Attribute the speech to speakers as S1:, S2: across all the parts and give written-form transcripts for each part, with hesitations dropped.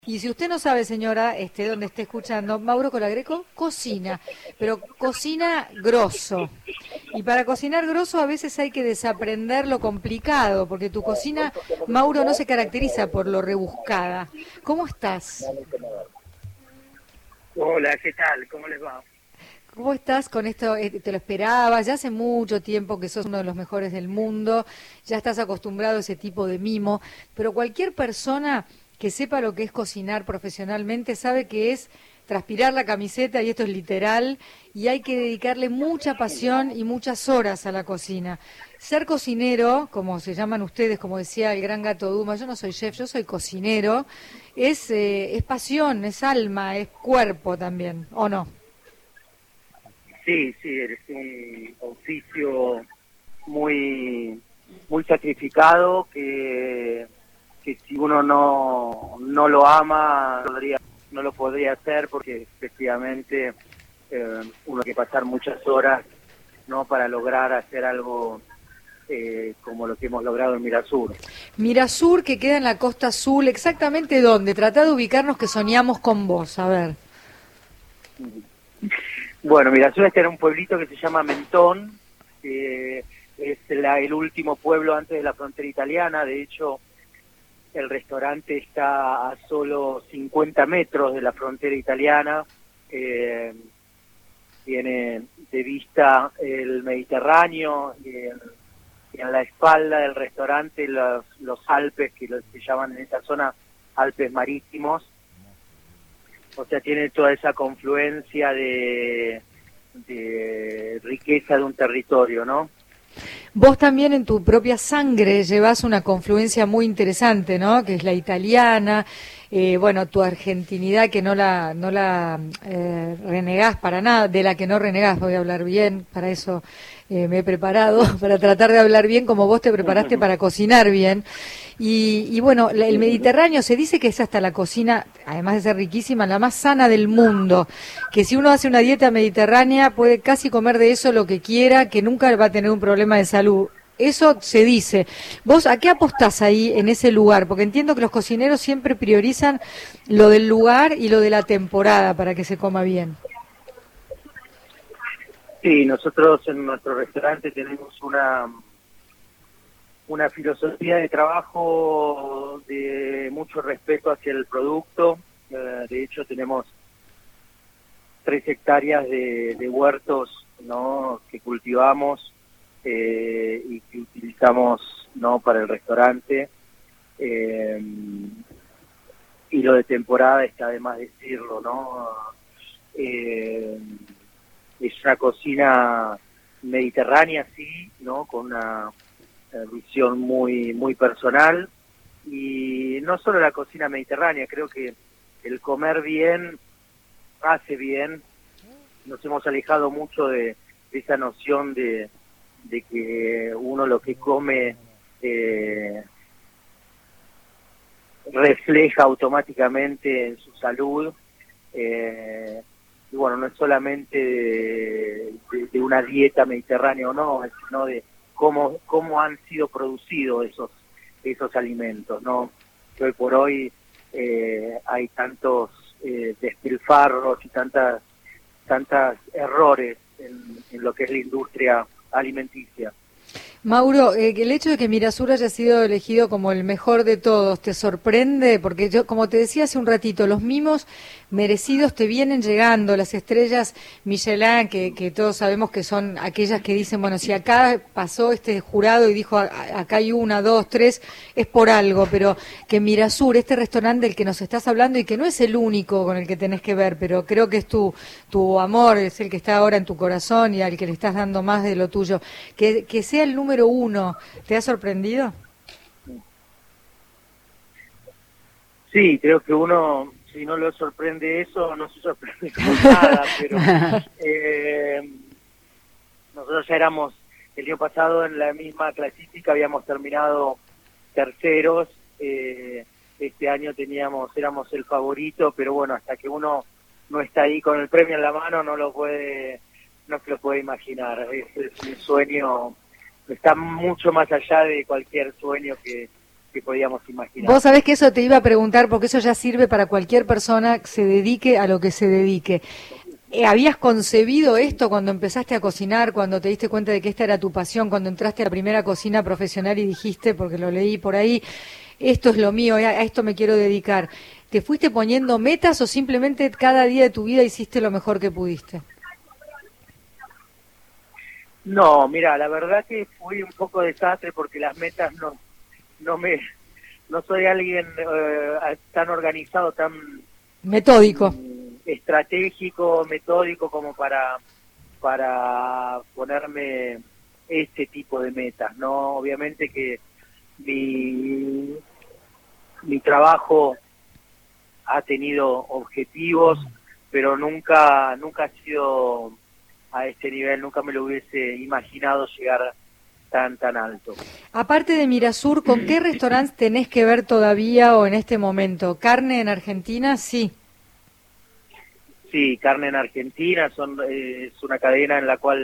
S1: Y si usted no sabe, señora, donde esté escuchando, Mauro Colagreco cocina, pero cocina grosso. Y para cocinar grosso a veces hay que desaprender lo complicado, porque tu cocina, Mauro, no se caracteriza por lo rebuscada. ¿Cómo estás?
S2: Hola, ¿qué tal? ¿Cómo les va?
S1: ¿Cómo estás con esto? ¿Te lo esperabas? Ya hace mucho tiempo que sos uno de los mejores del mundo, ya estás acostumbrado a ese tipo de mimo, pero cualquier persona que sepa lo que es cocinar profesionalmente sabe que es transpirar la camiseta, y esto es literal, y hay que dedicarle mucha pasión y muchas horas a la cocina. Ser cocinero, como se llaman ustedes, como decía el gran Gato Duma, yo no soy chef, yo soy cocinero, es pasión, es alma, es cuerpo también, ¿o no?
S2: Sí, es un oficio muy sacrificado que si uno no lo ama no lo podría hacer porque efectivamente uno hay que pasar muchas horas no para lograr hacer algo como lo que hemos logrado en Mirasur.
S1: Mirasur, que queda en la Costa Azul, ¿exactamente dónde? Tratá de ubicarnos que soñamos con vos, a ver.
S2: Bueno, Mirasur está en un pueblito que se llama Mentón, que es el último pueblo antes de la frontera italiana. De hecho, el restaurante está a solo 50 metros de la frontera italiana. Tiene de vista el Mediterráneo y en la espalda del restaurante los Alpes, que se llaman en esa zona Alpes marítimos. O sea, tiene toda esa confluencia de riqueza de un territorio, ¿no?
S1: Vos también en tu propia sangre llevas una confluencia muy interesante, ¿no? Que es la italiana, bueno, tu argentinidad que no la renegás para nada, de la que no renegás, voy a hablar bien, para eso me he preparado, para tratar de hablar bien como vos te preparaste para cocinar bien. Y bueno, el Mediterráneo se dice que es hasta la cocina, además de ser riquísima, la más sana del mundo, que si uno hace una dieta mediterránea puede casi comer de eso lo que quiera, que nunca va a tener un problema de salud. Eso se dice. ¿Vos a qué apostás ahí en ese lugar? Porque entiendo que los cocineros siempre priorizan lo del lugar y lo de la temporada para que se coma bien.
S2: Sí, nosotros en nuestro restaurante tenemos una filosofía de trabajo de mucho respeto hacia el producto. De hecho, tenemos 3 hectáreas de huertos, ¿no?, que cultivamos y que utilizamos, ¿no?, para el restaurante. Y lo de temporada está de más decirlo, ¿no? Es una cocina mediterránea, sí, ¿no?, con una visión muy personal. Y no solo la cocina mediterránea, creo que el comer bien hace bien. Nos hemos alejado mucho de esa noción de que uno lo que come refleja automáticamente en su salud. Y bueno, no es solamente de una dieta mediterránea o no, sino de cómo han sido producidos esos alimentos, ¿no? Que hoy por hoy hay tantos despilfarros y tantas errores en lo que es la industria alimenticia.
S1: Mauro, el hecho de que Mirasur haya sido elegido como el mejor de todos, ¿te sorprende? Porque yo, como te decía hace un ratito, los mimos merecidos te vienen llegando, las estrellas Michelin, que todos sabemos que son aquellas que dicen, bueno, si acá pasó este jurado y dijo, acá hay 1, 2, 3, es por algo, pero que Mirasur, este restaurante del que nos estás hablando y que no es el único con el que tenés que ver, pero creo que es tu amor, es el que está ahora en tu corazón y al que le estás dando más de lo tuyo, que sea el número 1, ¿te ha sorprendido?
S2: Sí, creo que uno, si no lo sorprende eso, no se sorprende con nada, pero nosotros ya éramos, el año pasado en la misma clasífica habíamos terminado terceros. Este año éramos el favorito, pero bueno, hasta que uno no está ahí con el premio en la mano no se lo puede imaginar. Es un sueño, está mucho más allá de cualquier sueño que que podíamos imaginar.
S1: Vos sabés que eso te iba a preguntar, porque eso ya sirve para cualquier persona que se dedique a lo que se dedique. ¿Habías concebido esto cuando empezaste a cocinar, cuando te diste cuenta de que esta era tu pasión, cuando entraste a la primera cocina profesional y dijiste, porque lo leí por ahí, esto es lo mío, a esto me quiero dedicar? ¿Te fuiste poniendo metas o simplemente cada día de tu vida hiciste lo mejor que pudiste?
S2: No, mira, la verdad que fui un poco desastre porque las metas no soy alguien tan organizado, tan
S1: metódico,
S2: estratégico, metódico como para ponerme este tipo de metas, ¿no? Obviamente que mi trabajo ha tenido objetivos, pero nunca ha sido a este nivel, nunca me lo hubiese imaginado llegar tan alto.
S1: Aparte de Mirasur, ¿con qué restaurantes tenés que ver todavía o en este momento? ¿Carne en Argentina? Sí.
S2: Sí, Carne en Argentina es una cadena en la cual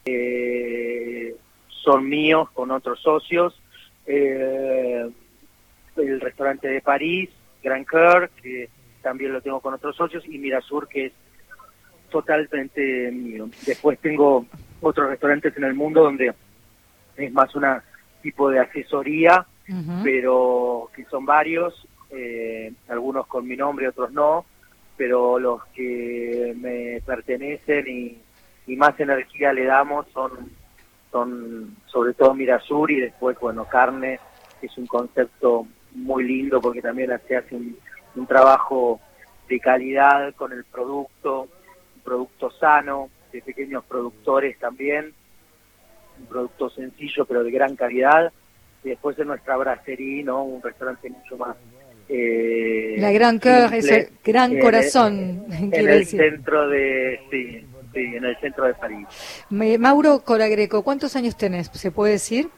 S2: son míos con otros socios. El restaurante de París, Grand Coeur, que también lo tengo con otros socios, y Mirasur, que es totalmente mío. Después tengo otros restaurantes en el mundo donde es más una tipo de asesoría, pero que son varios, algunos con mi nombre, otros no, pero los que me pertenecen y más energía le damos son sobre todo Mirasur, y después, bueno, Carne, que es un concepto muy lindo porque también se hace un trabajo de calidad con el producto, un producto sano, de pequeños productores también, un producto sencillo pero de gran calidad. Y después en nuestra brasserie, ¿no? Un restaurante mucho más
S1: la Grand Coeur es el gran corazón,
S2: en el centro de en el centro de París.
S1: Mauro Colagreco, ¿cuántos años tenés? ¿Se puede decir?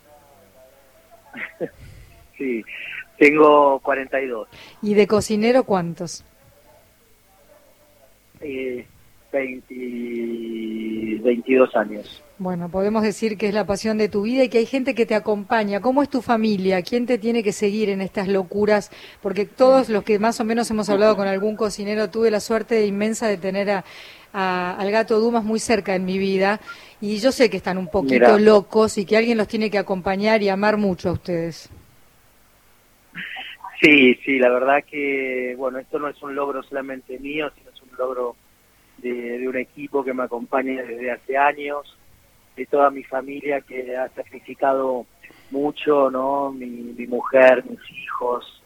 S2: Sí, tengo 42.
S1: ¿Y de cocinero cuántos?
S2: 22 años.
S1: Bueno, podemos decir que es la pasión de tu vida y que hay gente que te acompaña. ¿Cómo es tu familia? ¿Quién te tiene que seguir en estas locuras? Porque todos los que más o menos hemos hablado con algún cocinero, tuve la suerte inmensa de tener al Gato Dumas muy cerca en mi vida, y yo sé que están un poquito locos y que alguien los tiene que acompañar y amar mucho a ustedes.
S2: Sí, la verdad que, bueno, esto no es un logro solamente mío, sino es un logro de un equipo que me acompaña desde hace años, de toda mi familia que ha sacrificado mucho, ¿no? Mi mujer, mis hijos,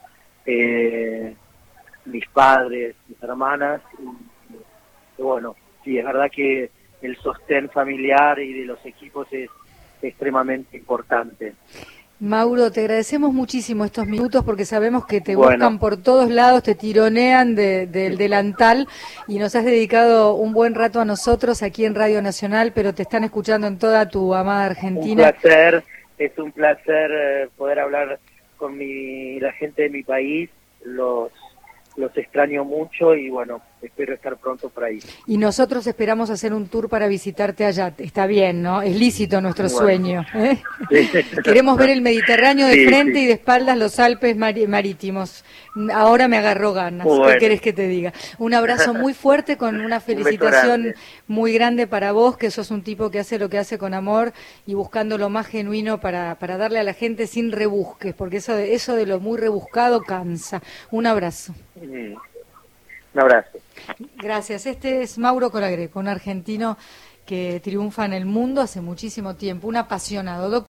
S2: mis padres, mis hermanas, y bueno, sí, es verdad que el sostén familiar y de los equipos es extremadamente importante.
S1: Mauro, te agradecemos muchísimo estos minutos porque sabemos que te buscan por todos lados, te tironean del delantal, y nos has dedicado un buen rato a nosotros aquí en Radio Nacional, pero te están escuchando en toda tu amada Argentina.
S2: Un placer, es un placer poder hablar con la gente de mi país, los extraño mucho y bueno, espero estar pronto por ahí.
S1: Y nosotros esperamos hacer un tour para visitarte allá, está bien, ¿no? Es lícito nuestro sueño, ¿eh? Queremos ver el Mediterráneo de frente y de espaldas los Alpes marítimos. Ahora me agarró ganas, ¿qué querés que te diga? Un abrazo muy fuerte con una felicitación muy grande para vos, que sos un tipo que hace lo que hace con amor y buscando lo más genuino para darle a la gente sin rebusques, porque eso de lo muy rebuscado cansa. Un abrazo.
S2: Un abrazo.
S1: Gracias. Este es Mauro Colagreco, un argentino que triunfa en el mundo hace muchísimo tiempo, un apasionado.